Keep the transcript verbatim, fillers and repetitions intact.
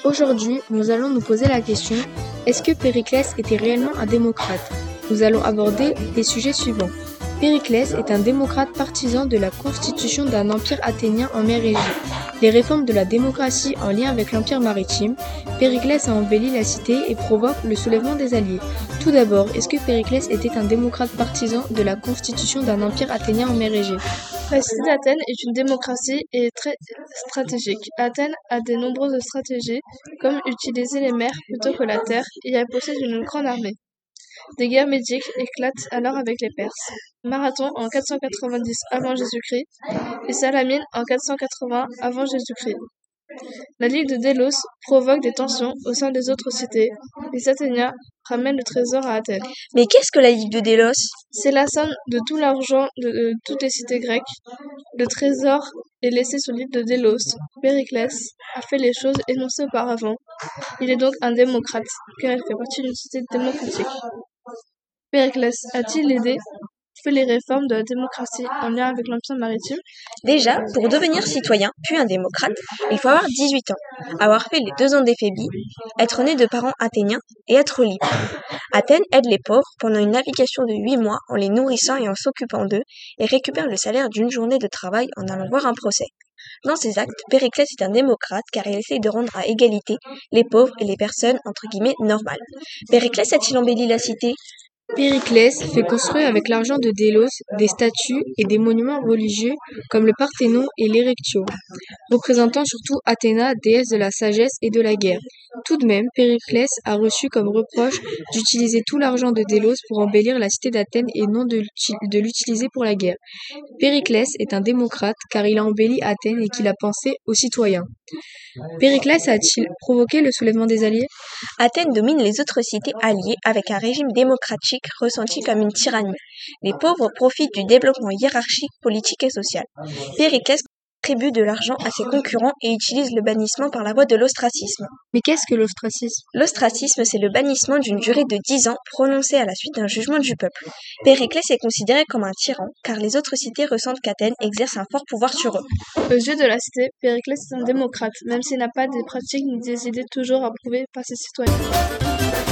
Aujourd'hui, nous allons nous poser la question: est-ce que Périclès était réellement un démocrate? Nous allons aborder les sujets suivants. Périclès est un démocrate partisan de la constitution d'un empire athénien en mer Égée. Les réformes de la démocratie en lien avec l'empire maritime. Périclès a embelli la cité et provoque le soulèvement des alliés. Tout d'abord, est-ce que Périclès était un démocrate partisan de la constitution d'un empire athénien en mer Égée? La cité d'Athènes est une démocratie et est très stratégique. Athènes a de nombreuses stratégies, comme utiliser les mers plutôt que la terre, et elle possède une grande armée. Des guerres médiques éclatent alors avec les Perses. Marathon en quatre cent quatre-vingt-dix avant Jésus-Christ et Salamine en quatre cent quatre-vingts avant Jésus-Christ. La Ligue de Délos provoque des tensions au sein des autres cités. Les Athéniens ramènent le trésor à Athènes. Mais qu'est-ce que la Ligue de Délos? C'est la somme de tout l'argent de, de toutes les cités grecques. Le trésor est laissé sur l'île de Délos. Périclès a fait les choses énoncées auparavant. Il est donc un démocrate, car il fait partie d'une société démocratique. Périclès a-t-il aidé fait les réformes de la démocratie en lien avec l'empire maritime? Déjà, pour devenir citoyen, puis un démocrate, il faut avoir dix-huit ans, avoir fait les deux ans d'éphébie, être né de parents athéniens et être libre. Athènes aide les pauvres pendant une navigation de huit mois en les nourrissant et en s'occupant d'eux, et récupère le salaire d'une journée de travail en allant voir un procès. Dans ses actes, Périclès est un démocrate car il essaye de rendre à égalité les pauvres et les personnes entre guillemets normales. Périclès a-t-il embelli la cité? Périclès fait construire avec l'argent de Délos des statues et des monuments religieux comme le Parthénon et l'Érectio, représentant surtout Athéna, déesse de la sagesse et de la guerre. Tout de même, Périclès a reçu comme reproche d'utiliser tout l'argent de Délos pour embellir la cité d'Athènes et non de l'utiliser pour la guerre. Périclès est un démocrate car il a embelli Athènes et qu'il a pensé aux citoyens. Périclès a-t-il provoqué le soulèvement des alliés? Athènes domine les autres cités alliées avec un régime démocratique ressenti comme une tyrannie. Les pauvres profitent du développement hiérarchique, politique et social. Périclès distribue de l'argent à ses concurrents et utilise le bannissement par la voie de l'ostracisme. Mais qu'est-ce que l'ostracisme? L'ostracisme, c'est le bannissement d'une durée de dix ans prononcé à la suite d'un jugement du peuple. Périclès est considéré comme un tyran car les autres cités ressentent qu'Athènes exerce un fort pouvoir sur eux. Aux yeux de la cité, Périclès est un démocrate, même s'il n'a pas des pratiques ni des idées toujours approuvées par ses citoyens.